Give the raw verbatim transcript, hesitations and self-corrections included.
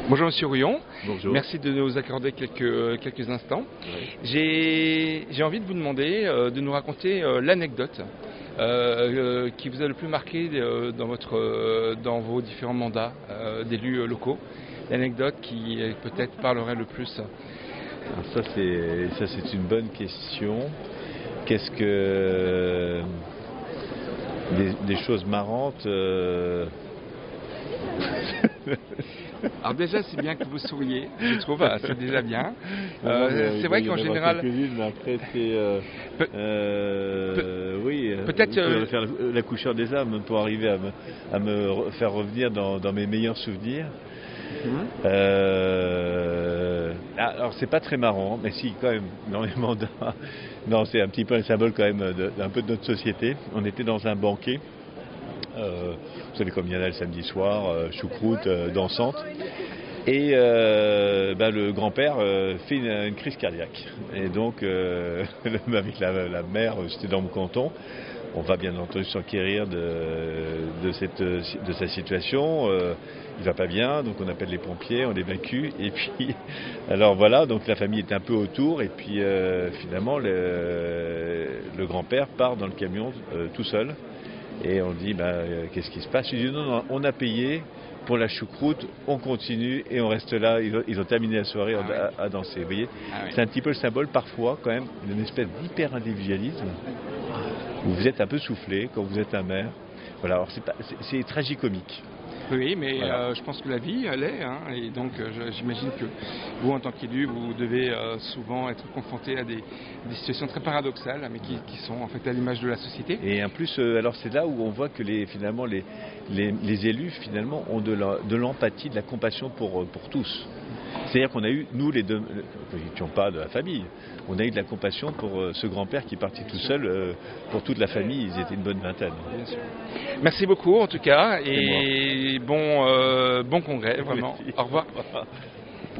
Bonjour Monsieur Rouillon, Bonjour. Merci de nous accorder quelques, quelques instants. Oui. J'ai j'ai envie de vous demander euh, de nous raconter euh, l'anecdote euh, euh, qui vous a le plus marqué euh, dans, votre, euh, dans vos différents mandats euh, d'élus locaux. L'anecdote qui euh, peut-être parlerait le plus. Alors ça c'est ça c'est une bonne question. Qu'est-ce que des, des choses marrantes euh... Alors déjà c'est bien que vous souriez, je trouve, c'est déjà bien. Euh, c'est vrai qu'en général... Après c'est... Euh, Pe euh, Pe oui, peut-être... Euh, faire l'accoucheur des âmes pour arriver à me, à me faire revenir dans, dans mes meilleurs souvenirs. Mmh. Euh, alors c'est pas très marrant, mais si quand même dans les mandats. Non, c'est un petit peu un symbole quand même d'un peu de notre société. On était dans un banquet. Euh, vous savez comme il y en a le samedi soir, euh, choucroute, euh, dansante. Et euh, ben, le grand-père euh, fait une, une crise cardiaque. Et donc, euh, avec la, la mère, j'étais dans mon canton. On va bien entendu s'enquérir de, de, cette, de sa situation. Euh, il va pas bien, donc on appelle les pompiers, on l'évacue. Et puis, alors voilà, donc la famille est un peu autour. Et puis euh, finalement, le, le grand-père part dans le camion euh, tout seul. Et on dit, bah, euh, qu'est-ce qui se passe? Il dit, non, non, on a payé pour la choucroute, on continue et on reste là. Ils ont, ils ont terminé la soirée ah, à, oui. à danser. Vous voyez, ah, oui. C'est un petit peu le symbole parfois, quand même, d'une espèce d'hyper-individualisme où vous êtes un peu soufflé quand vous êtes un maire. Voilà, alors c'est, pas, c'est, c'est tragicomique. Oui, mais voilà. euh, je pense que la vie, elle est, hein, et donc euh, j'imagine que vous, en tant qu'élu, vous devez euh, souvent être confronté à des, des situations très paradoxales, mais qui, qui sont en fait à l'image de la société. Et en plus, euh, alors c'est là où on voit que les, finalement les, les, les élus finalement ont de, la, de l'empathie, de la compassion pour, pour tous. C'est-à-dire qu'on a eu, nous les deux, nous n'étions pas de la famille, on a eu de la compassion pour euh, ce grand-père qui est parti tout seul, euh, pour toute la famille, ils étaient une bonne vingtaine. Bien sûr. Merci beaucoup en tout cas, et bon, euh, bon congrès, vraiment. Merci. Au revoir.